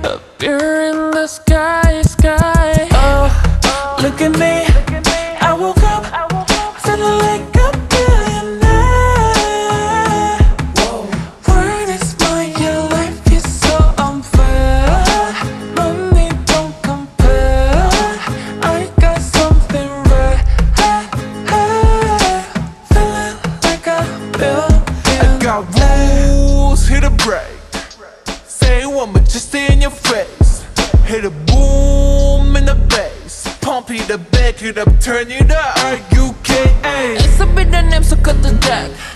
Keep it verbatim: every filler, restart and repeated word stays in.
Up here in the sky, sky. Oh, look at me, I woke up feeling like a billionaire. Word is mine, your life is so unfair. Money don't compare, I got something rare. Feeling like a billionaire. I got rules, hit a break. Say one, but just stay in your face. Hit a boom in the bass. Pump it up, back it up, turn it up. R U K A. It's a bit of name, so cut the deck.